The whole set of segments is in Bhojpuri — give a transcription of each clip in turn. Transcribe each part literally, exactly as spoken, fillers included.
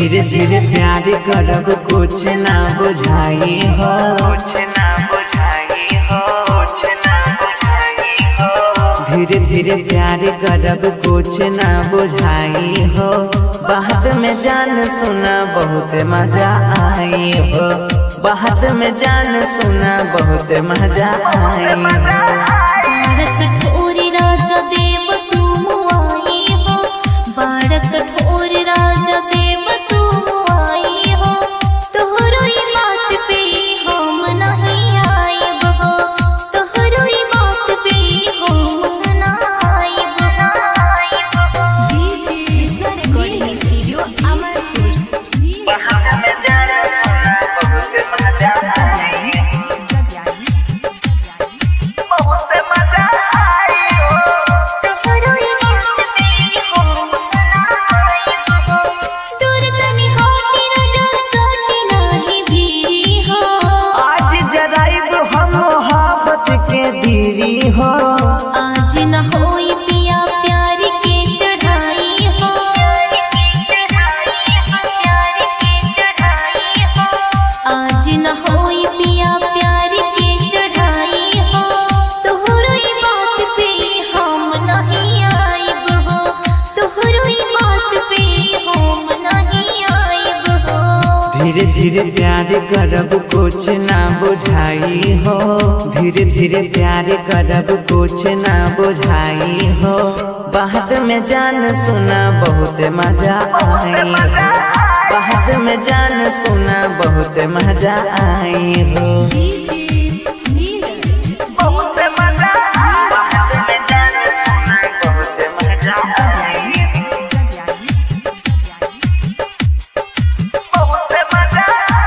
धीरे धीरे प्यार करब कुछ ना बुझाई हो, कुछ ना बुझाई हो, कुछ ना बुझाई हो। धीरे धीरे प्यार करब कुछ ना बुझाई हो, बात में जान सुना बहुत मजा आई हो, बात में जान सुना बहुत मजा आई हो। कठोर राजा देव तुम आई हो, बाड़ कठोर राजा देव तुम आई हो, तोहरो बात पे हम नहीं आइब हो, तोहरो बात पे हम नहीं आइब हो। Krishna recording studio Amarpur. बात में जान सुना बहुत मजा आई हो, बहुत मजा आई हो। तोहरो बात पे हम नहीं आइब हो, तोर तनी होटी राजा सोनी नहीं भीरी हो। आज जराइब हम मोहब्बत के धीरी हो, आज न होई पिया प्यार के चढ़ाई हो, आज न होई पिया प्यार के चढ़ाई हो, तोहरो बात पे हम नहीं आइब हो, तोहरो बात पे हम नहीं आइब हो। धीरे धीरे प्यार करब कुछ ना बुझाई हो, धीरे धीरे प्यार करब कुछ ना बुझाई हो, बात में जान सुना बहुत मजा आई हो, बात में जान सुना बहुत मजा आई हो। बहुत मजा बात में जान सुना बहुत मजा आई हो, बहुत मजा।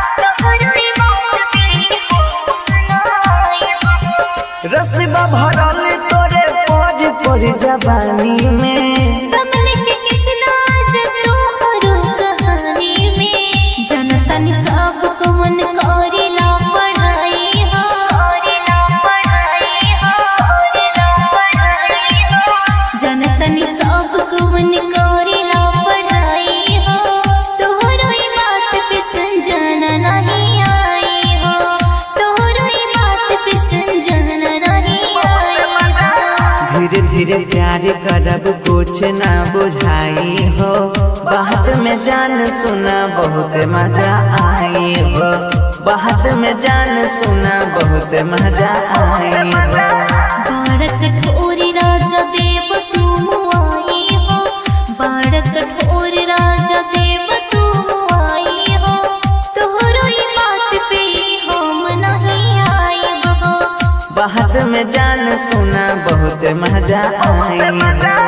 रसबा भरल तोरे पर पर जवानी में, कमल के किसना तोहरो कहानी में, जनतन सब कवन करेला पढ़ाई हो, करेला पढ़ाई हो, करेला पढ़ाई हो। जनतन सब कवन करेला पढ़ाई हो, तोहरो बात पे संजना नहीं आई हो, तोहरो बात पे संजना नहीं आई हो। धीरे धीरे प्यार करब कुछ ना बुझाई हो, बात में जान सुना बहुत मजा आई हो, बात में जान सुना बहुत मजा आई हो। बाड़ कठोर राजा देव तुम आई हो, बाड़ कठोर राजा देव तुम आई हो, तोहरो बात पे हम नहीं आइब हो, बात में जान सुना बहुत मजा आई हो।